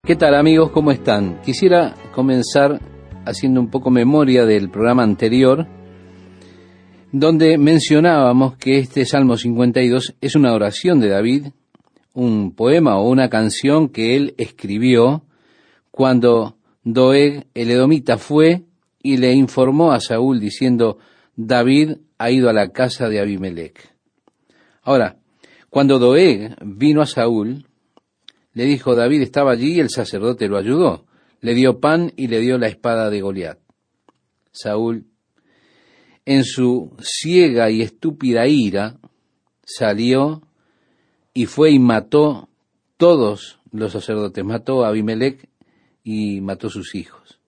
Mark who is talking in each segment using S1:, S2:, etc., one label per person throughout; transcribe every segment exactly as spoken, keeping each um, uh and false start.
S1: ¿Qué tal, amigos? ¿Cómo están? Quisiera comenzar haciendo un poco memoria del programa anterior, donde mencionábamos que este Salmo cincuenta y dos es una oración de David, un poema o una canción que él escribió cuando Doeg el edomita fue y le informó a Saúl diciendo: David ha ido a la casa de Abimelec. Ahora, cuando Doeg vino a Saúl, le dijo: David estaba allí y el sacerdote lo ayudó. Le dio pan y le dio la espada de Goliat. Saúl, en su ciega y estúpida ira, salió y fue y mató todos los sacerdotes. Mató a Abimelec y mató sus hijos.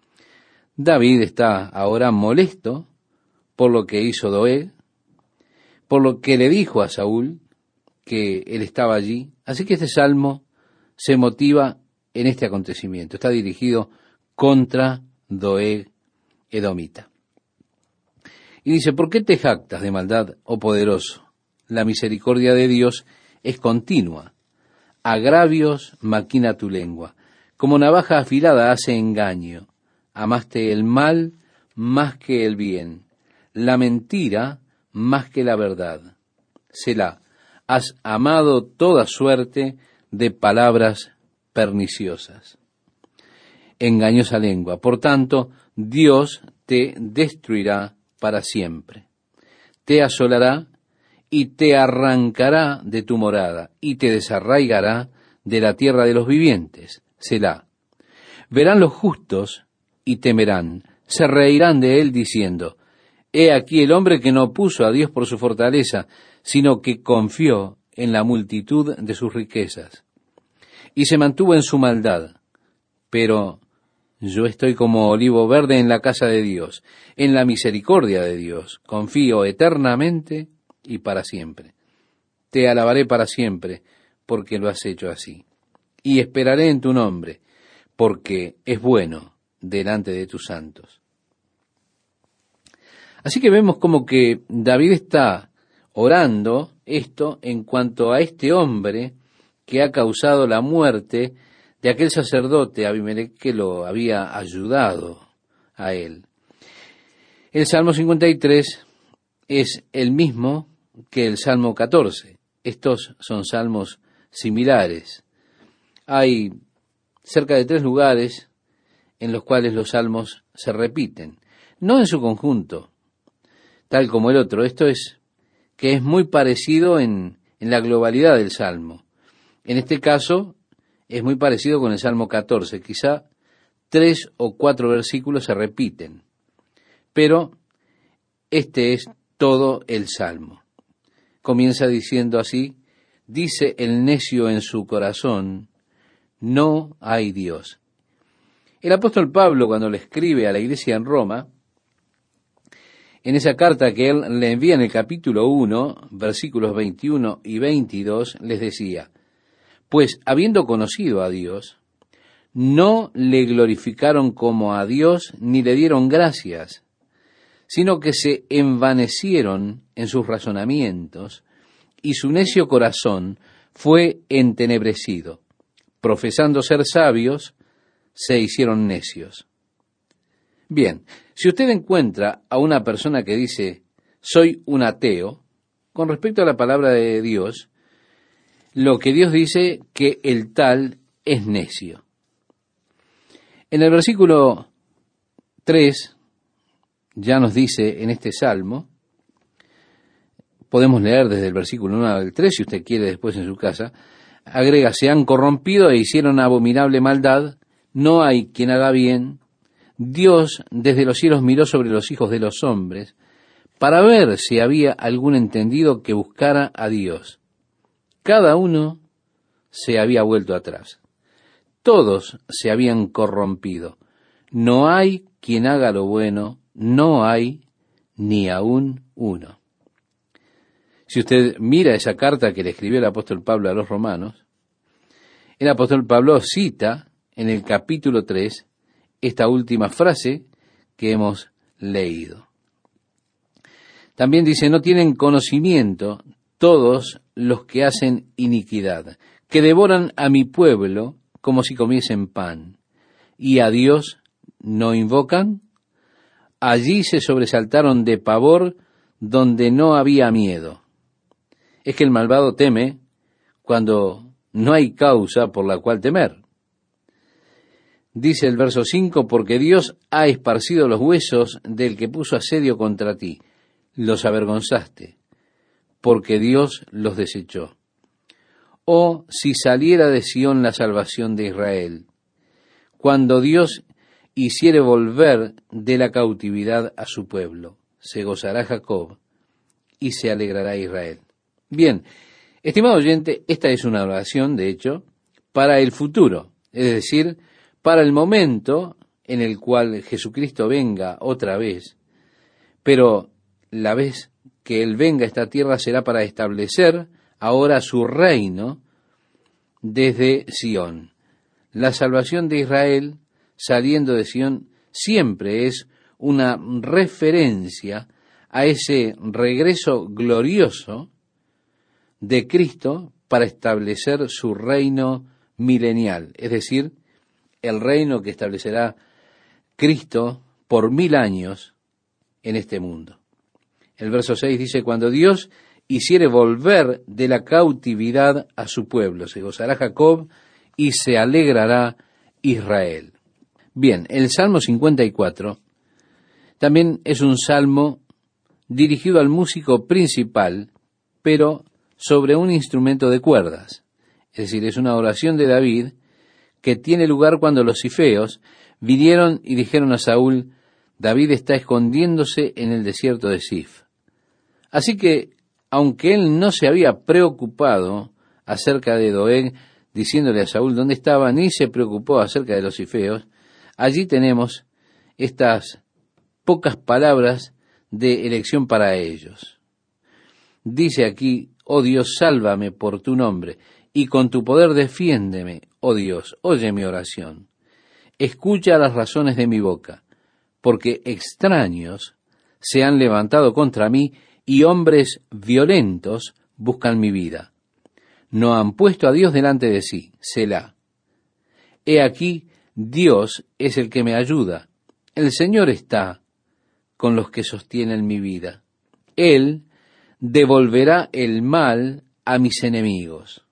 S1: David está ahora molesto por lo que hizo Doeg, por lo que le dijo a Saúl que él estaba allí. Así que este salmo se motiva en este acontecimiento. Está dirigido contra Doeg edomita. Y dice: ¿por qué te jactas de maldad, oh poderoso? La misericordia de Dios es continua. Agravios maquina tu lengua. Como navaja afilada hace engaño. Amaste el mal más que el bien, la mentira más que la verdad. Selah, has amado toda suerte de palabras perniciosas. Engañosa lengua. Por tanto, Dios te destruirá para siempre. Te asolará y te arrancará de tu morada y te desarraigará de la tierra de los vivientes. Selah. Verán los justos y temerán, se reirán de él diciendo: he aquí el hombre que no puso a Dios por su fortaleza, sino que confió en la multitud de sus riquezas, y se mantuvo en su maldad. Pero yo estoy como olivo verde en la casa de Dios, en la misericordia de Dios, confío eternamente y para siempre. Te alabaré para siempre, porque lo has hecho así, y esperaré en tu nombre, porque es bueno delante de tus santos. Así que vemos como que David está orando esto en cuanto a este hombre que ha causado la muerte de aquel sacerdote Abimelec que lo había ayudado a él. El Salmo cincuenta y tres es el mismo que el Salmo catorce. Estos son salmos similares. Hay cerca de tres lugares en los cuales los salmos se repiten, no en su conjunto, tal como el otro. Esto es que es muy parecido en, en la globalidad del salmo. En este caso es muy parecido con el Salmo catorce. Quizá tres o cuatro versículos se repiten, pero este es todo el salmo. Comienza diciendo así: dice el necio en su corazón, no hay Dios. El apóstol Pablo, cuando le escribe a la iglesia en Roma, en esa carta que él le envía en el capítulo uno, versículos veintiuno y veintidós, les decía: pues habiendo conocido a Dios, no le glorificaron como a Dios ni le dieron gracias, sino que se envanecieron en sus razonamientos y su necio corazón fue entenebrecido. Profesando ser sabios, se hicieron necios. Bien, si usted encuentra a una persona que dice: soy un ateo, con respecto a la palabra de Dios, lo que Dios dice que el tal es necio. En el versículo tres ya nos dice en este salmo, podemos leer desde el versículo uno al tres, si usted quiere después en su casa, agrega: se han corrompido e hicieron abominable maldad, no hay quien haga bien. Dios desde los cielos miró sobre los hijos de los hombres para ver si había algún entendido que buscara a Dios. Cada uno se había vuelto atrás. Todos se habían corrompido. No hay quien haga lo bueno, no hay ni aún uno. Si usted mira esa carta que le escribió el apóstol Pablo a los romanos, el apóstol Pablo cita en el capítulo tres esta última frase que hemos leído. También dice: no tienen conocimiento todos los que hacen iniquidad, que devoran a mi pueblo como si comiesen pan, y a Dios no invocan. Allí se sobresaltaron de pavor donde no había miedo. Es que el malvado teme cuando no hay causa por la cual temer. Dice el verso cinco, porque Dios ha esparcido los huesos del que puso asedio contra ti. Los avergonzaste, porque Dios los desechó. Oh, si saliera de Sión la salvación de Israel, cuando Dios hiciere volver de la cautividad a su pueblo, se gozará Jacob y se alegrará Israel. Bien, estimado oyente, esta es una oración, de hecho, para el futuro, es decir, para el momento en el cual Jesucristo venga otra vez, pero la vez que Él venga a esta tierra será para establecer ahora su reino desde Sión. La salvación de Israel saliendo de Sión siempre es una referencia a ese regreso glorioso de Cristo para establecer su reino milenial, es decir, el reino que establecerá Cristo por mil años en este mundo. El verso seis dice, cuando Dios hiciere volver de la cautividad a su pueblo, se gozará Jacob y se alegrará Israel. Bien, el Salmo cincuenta y cuatro también es un salmo dirigido al músico principal, pero sobre un instrumento de cuerdas. Es decir, es una oración de David que tiene lugar cuando los cifeos vinieron y dijeron a Saúl, David está escondiéndose en el desierto de Sif. Así que, aunque él no se había preocupado acerca de Doeg, diciéndole a Saúl dónde estaba, ni se preocupó acerca de los cifeos, allí tenemos estas pocas palabras de elección para ellos. Dice aquí, oh Dios, sálvame por tu nombre, y con tu poder defiéndeme, oh Dios, oye mi oración. Escucha las razones de mi boca, porque extraños se han levantado contra mí, y hombres violentos buscan mi vida. No han puesto a Dios delante de sí, Selah. He aquí, Dios es el que me ayuda. El Señor está con los que sostienen mi vida. Él devolverá el mal a mis enemigos.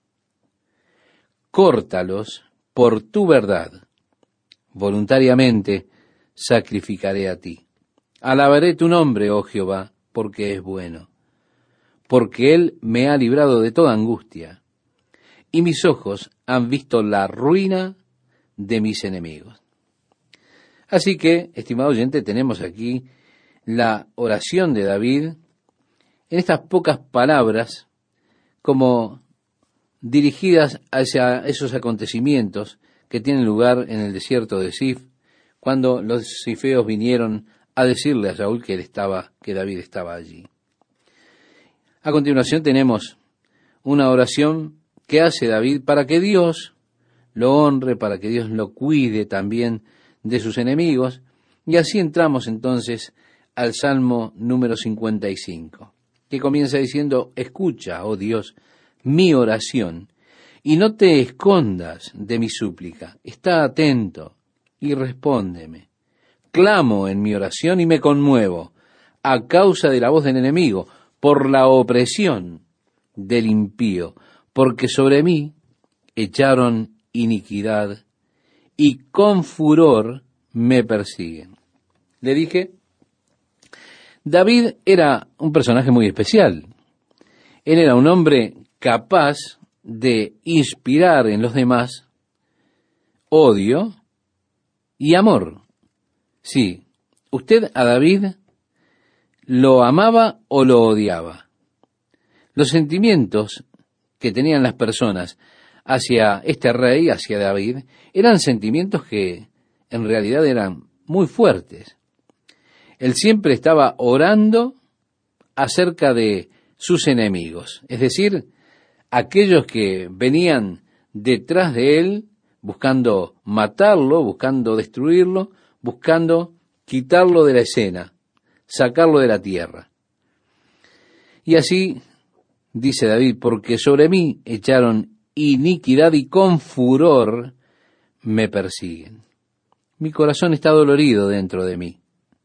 S1: Córtalos por tu verdad. Voluntariamente sacrificaré a ti. Alabaré tu nombre, oh Jehová, porque es bueno, porque Él me ha librado de toda angustia, y mis ojos han visto la ruina de mis enemigos. Así que, estimado oyente, tenemos aquí la oración de David en estas pocas palabras, como dirigidas hacia esos acontecimientos que tienen lugar en el desierto de Sif, cuando los cifeos vinieron a decirle a Saúl que él estaba, que David estaba allí. A continuación tenemos una oración que hace David para que Dios lo honre, para que Dios lo cuide también de sus enemigos, y así entramos entonces al Salmo número cincuenta y cinco, que comienza diciendo, escucha, oh Dios, mi oración, y no te escondas de mi súplica, está atento y respóndeme. Clamo en mi oración y me conmuevo a causa de la voz del enemigo, por la opresión del impío, porque sobre mí echaron iniquidad y con furor me persiguen. Le dije, David era un personaje muy especial. Él era un hombre capaz de inspirar en los demás odio y amor. Sí, usted a David lo amaba o lo odiaba. Los sentimientos que tenían las personas hacia este rey, hacia David, eran sentimientos que en realidad eran muy fuertes. Él siempre estaba orando acerca de sus enemigos, es decir, aquellos que venían detrás de él buscando matarlo, buscando destruirlo, buscando quitarlo de la escena, sacarlo de la tierra. Y así dice David, porque sobre mí echaron iniquidad y con furor me persiguen. Mi corazón está dolorido dentro de mí,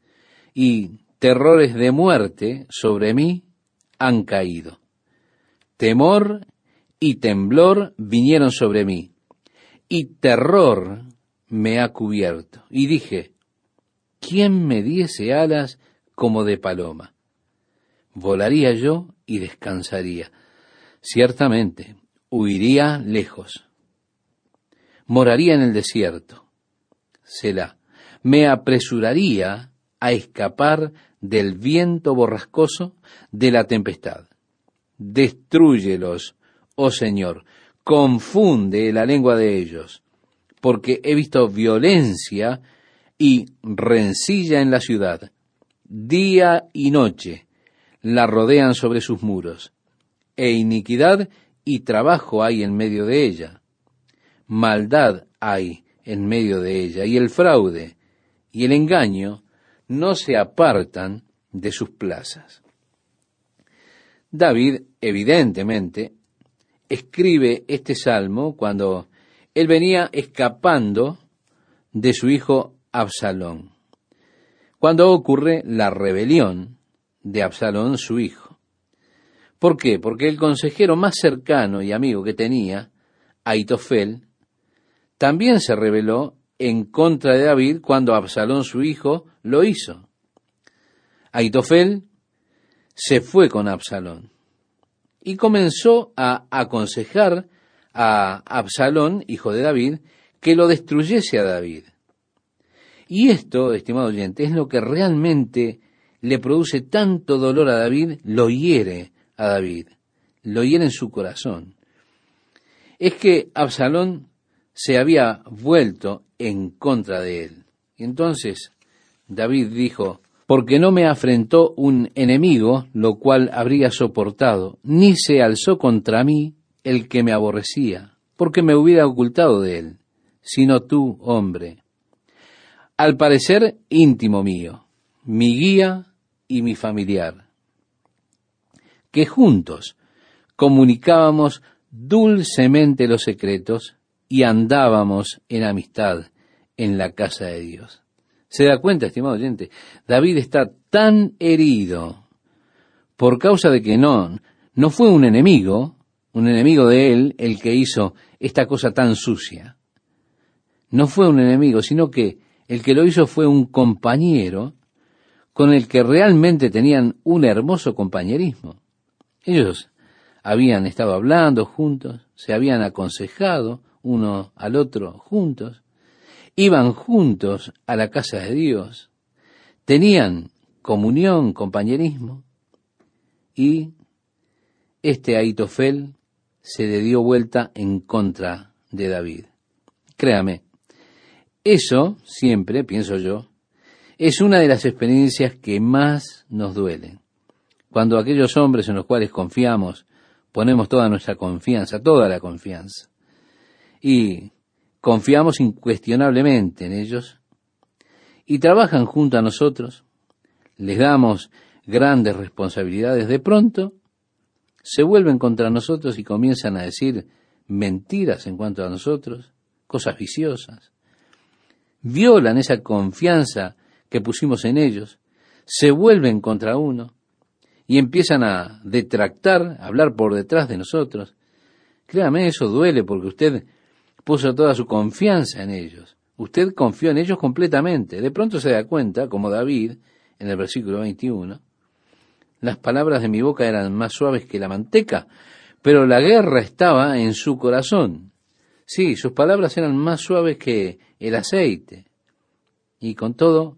S1: y terrores de muerte sobre mí han caído. Temor y temblor vinieron sobre mí, y terror me ha cubierto. Y dije, ¿quién me diese alas como de paloma? Volaría yo y descansaría. Ciertamente, huiría lejos. Moraría en el desierto. Selah. Me apresuraría a escapar del viento borrascoso, de la tempestad. Destrúyelos, oh Señor, confunde la lengua de ellos, porque he visto violencia y rencilla en la ciudad. Día y noche la rodean sobre sus muros, e iniquidad y trabajo hay en medio de ella. Maldad hay en medio de ella, y el fraude y el engaño no se apartan de sus plazas. David, evidentemente, escribe este salmo cuando él venía escapando de su hijo Absalón, cuando ocurre la rebelión de Absalón, su hijo. ¿Por qué? Porque el consejero más cercano y amigo que tenía, Ahitofel, también se rebeló en contra de David cuando Absalón, su hijo, lo hizo. Ahitofel se fue con Absalón y comenzó a aconsejar a Absalón, hijo de David, que lo destruyese a David. Y esto, estimado oyente, es lo que realmente le produce tanto dolor a David, lo hiere a David, lo hiere en su corazón. Es que Absalón se había vuelto en contra de él. Y entonces David dijo, porque no me afrentó un enemigo, lo cual habría soportado, ni se alzó contra mí el que me aborrecía, porque me hubiera ocultado de él, sino tú, hombre. Al parecer íntimo mío, mi guía y mi familiar, que juntos comunicábamos dulcemente los secretos y andábamos en amistad en la casa de Dios. ¿Se da cuenta, estimado oyente? David está tan herido por causa de que no, no fue un enemigo, un enemigo de él, el que hizo esta cosa tan sucia. No fue un enemigo, sino que el que lo hizo fue un compañero con el que realmente tenían un hermoso compañerismo. Ellos habían estado hablando juntos, se habían aconsejado uno al otro juntos, iban juntos a la casa de Dios, tenían comunión, compañerismo, y este Ahitofel se le dio vuelta en contra de David. Créame, eso siempre, pienso yo, es una de las experiencias que más nos duelen. Cuando aquellos hombres en los cuales confiamos, ponemos toda nuestra confianza, toda la confianza, y confiamos incuestionablemente en ellos, y trabajan junto a nosotros, les damos grandes responsabilidades, de pronto se vuelven contra nosotros y comienzan a decir mentiras en cuanto a nosotros, cosas viciosas, violan esa confianza que pusimos en ellos, se vuelven contra uno y empiezan a detractar, a hablar por detrás de nosotros. Créame, eso duele porque usted puso toda su confianza en ellos. Usted confió en ellos completamente. De pronto se da cuenta, como David, en el versículo veintiuno, las palabras de mi boca eran más suaves que la manteca, pero la guerra estaba en su corazón. Sí, sus palabras eran más suaves que el aceite. Y con todo,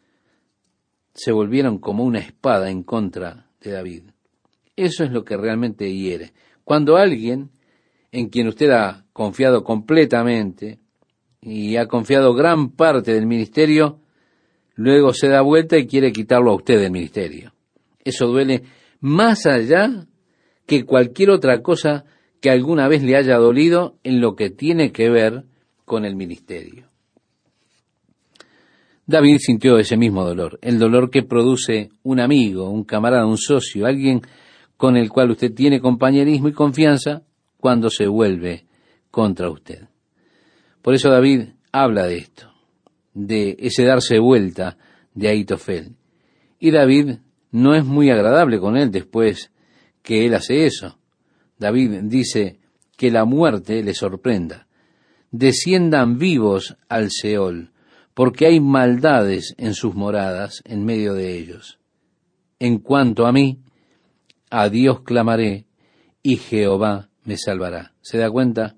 S1: se volvieron como una espada en contra de David. Eso es lo que realmente hiere. Cuando alguien en quien usted ha confiado completamente y ha confiado gran parte del ministerio, luego se da vuelta y quiere quitarlo a usted del ministerio. Eso duele más allá que cualquier otra cosa que alguna vez le haya dolido en lo que tiene que ver con el ministerio. David sintió ese mismo dolor, el dolor que produce un amigo, un camarada, un socio, alguien con el cual usted tiene compañerismo y confianza cuando se vuelve contra usted. Por eso David habla de esto, de ese darse vuelta de Ahitofel. Y David no es muy agradable con él después que él hace eso. David dice que la muerte le sorprenda. Desciendan vivos al Seol, porque hay maldades en sus moradas en medio de ellos. En cuanto a mí, a Dios clamaré, y Jehová me salvará. ¿Se da cuenta?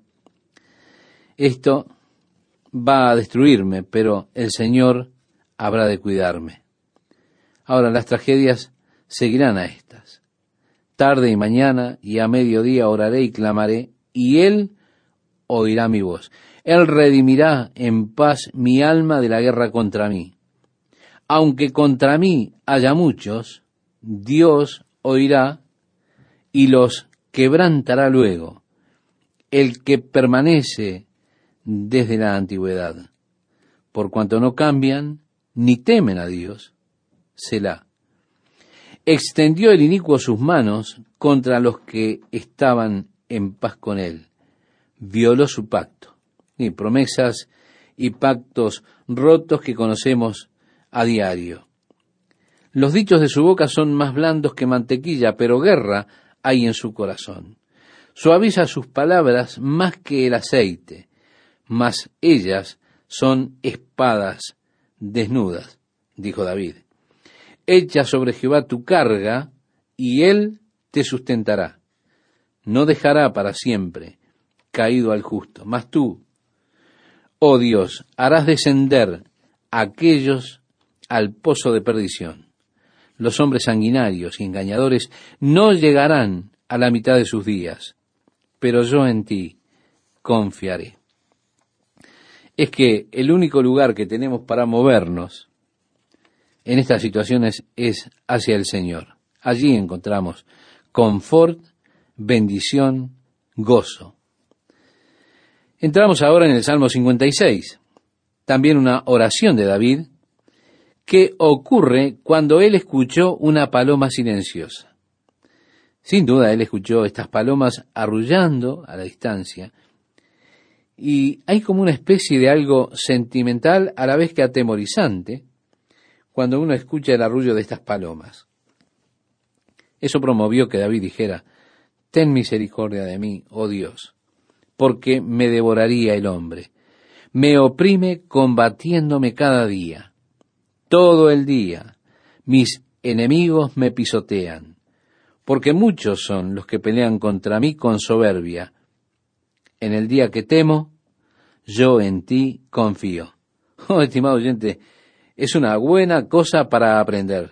S1: Esto va a destruirme, pero el Señor habrá de cuidarme. Ahora, las tragedias seguirán a estas. Tarde y mañana y a mediodía oraré y clamaré, y Él oirá mi voz. Él redimirá en paz mi alma de la guerra contra mí. Aunque contra mí haya muchos, Dios oirá y los quebrantará luego, el que permanece desde la antigüedad. Por cuanto no cambian ni temen a Dios, Selah. Extendió el inicuo sus manos contra los que estaban en paz con él. Violó su pacto. Y promesas y pactos rotos que conocemos a diario. Los dichos de su boca son más blandos que mantequilla, pero guerra hay en su corazón. Suaviza sus palabras más que el aceite, mas ellas son espadas desnudas, dijo David. Echa sobre Jehová tu carga, y él te sustentará. No dejará para siempre caído al justo, mas tú, oh Dios, harás descender a aquellos al pozo de perdición. Los hombres sanguinarios y engañadores no llegarán a la mitad de sus días, pero yo en ti confiaré. Es que el único lugar que tenemos para movernos en estas situaciones es hacia el Señor. Allí encontramos confort, bendición, gozo. Entramos ahora en el Salmo cincuenta y seis, también una oración de David, que ocurre cuando él escuchó una paloma silenciosa. Sin duda, él escuchó estas palomas arrullando a la distancia, y hay como una especie de algo sentimental a la vez que atemorizante cuando uno escucha el arrullo de estas palomas. Eso promovió que David dijera: ten misericordia de mí, oh Dios, porque me devoraría el hombre. Me oprime combatiéndome cada día. Todo el día mis enemigos me pisotean, porque muchos son los que pelean contra mí con soberbia. En el día que temo, yo en ti confío. Oh, estimado oyente, es una buena cosa para aprender.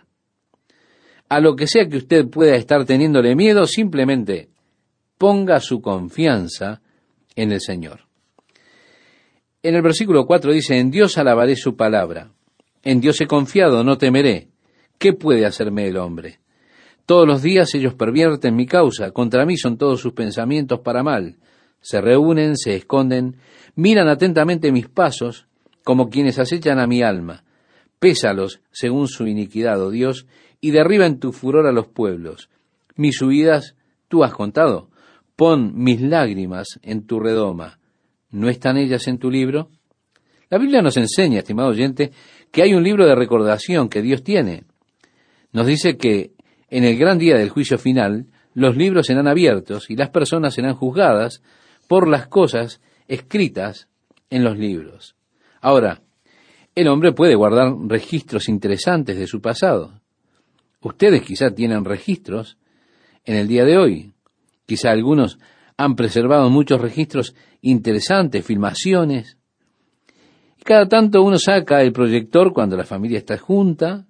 S1: A lo que sea que usted pueda estar teniéndole miedo, simplemente ponga su confianza en el Señor. En el versículo cuatro dice: en Dios alabaré su palabra. En Dios he confiado, no temeré. ¿Qué puede hacerme el hombre? Todos los días ellos pervierten mi causa. Contra mí son todos sus pensamientos para mal. Se reúnen, se esconden, miran atentamente mis pasos, como quienes acechan a mi alma. Pésalos según su iniquidad, oh Dios, y derriba en tu furor a los pueblos. Mis huidas tú has contado. Pon mis lágrimas en tu redoma. ¿No están ellas en tu libro? La Biblia nos enseña, estimado oyente, que hay un libro de recordación que Dios tiene. Nos dice que en el gran día del juicio final, los libros serán abiertos y las personas serán juzgadas por las cosas escritas en los libros. Ahora, el hombre puede guardar registros interesantes de su pasado. Ustedes quizá tienen registros en el día de hoy. Quizá algunos han preservado muchos registros interesantes, filmaciones. Y cada tanto uno saca el proyector cuando la familia está junta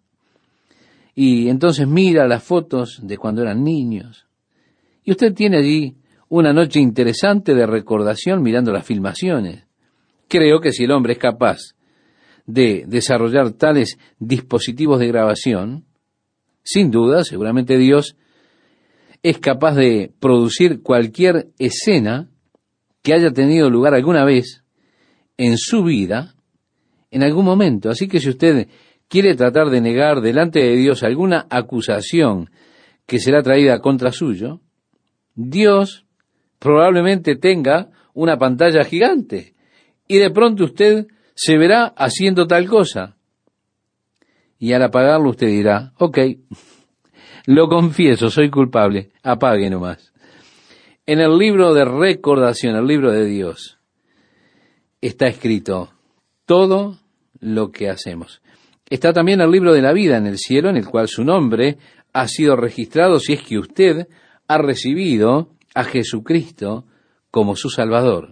S1: y entonces mira las fotos de cuando eran niños. Y usted tiene allí una noche interesante de recordación mirando las filmaciones. Creo que si el hombre es capaz de desarrollar tales dispositivos de grabación, sin duda, seguramente Dios es capaz de producir cualquier escena que haya tenido lugar alguna vez en su vida, en algún momento. Así que si usted quiere tratar de negar delante de Dios alguna acusación que será traída contra suyo, Dios probablemente tenga una pantalla gigante y de pronto usted se verá haciendo tal cosa. Y al apagarlo usted dirá, ok, lo confieso, soy culpable, apague nomás. En el libro de recordación, el libro de Dios, está escrito todo lo que hacemos. Está también el libro de la vida en el cielo, en el cual su nombre ha sido registrado si es que usted ha recibido a Jesucristo como su Salvador.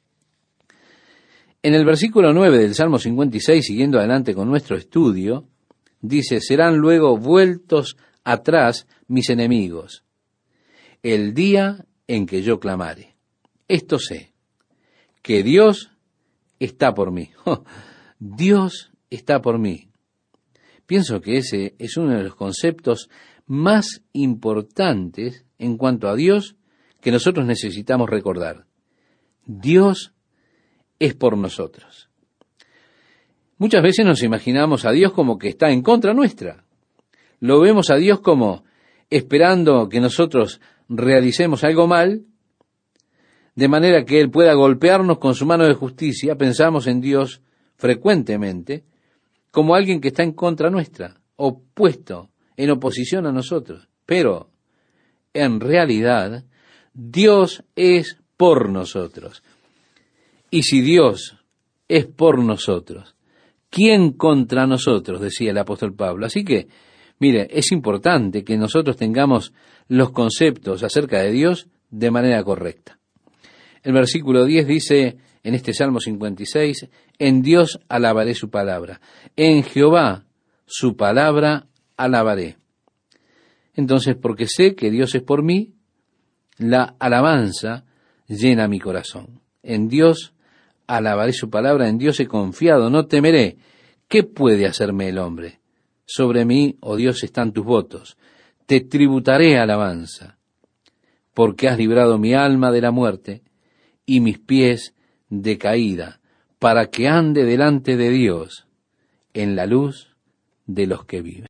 S1: En el versículo nueve del Salmo cincuenta y seis, siguiendo adelante con nuestro estudio, dice, serán luego vueltos atrás mis enemigos, el día en que yo clamare. Esto sé, que Dios está por mí. Oh, Dios está por mí. Pienso que ese es uno de los conceptos más importantes en cuanto a Dios que nosotros necesitamos recordar. Dios es por nosotros. Muchas veces nos imaginamos a Dios como que está en contra nuestra. Lo vemos a Dios como esperando que nosotros realicemos algo mal, de manera que Él pueda golpearnos con su mano de justicia. Pensamos en Dios frecuentemente como alguien que está en contra nuestra, opuesto, en oposición a nosotros. Pero, en realidad, Dios es por nosotros. Y si Dios es por nosotros, ¿quién contra nosotros?, decía el apóstol Pablo. Así que, mire, es importante que nosotros tengamos los conceptos acerca de Dios de manera correcta. El versículo diez dice, en este Salmo cincuenta y seis, en Dios alabaré su palabra, en Jehová su palabra alabaré. Entonces, porque sé que Dios es por mí, la alabanza llena mi corazón. En Dios alabaré su palabra, en Dios he confiado, no temeré. ¿Qué puede hacerme el hombre? Sobre mí, oh Dios, están tus votos. Te tributaré alabanza, porque has librado mi alma de la muerte y mis pies de caída, para que ande delante de Dios en la luz de los que viven.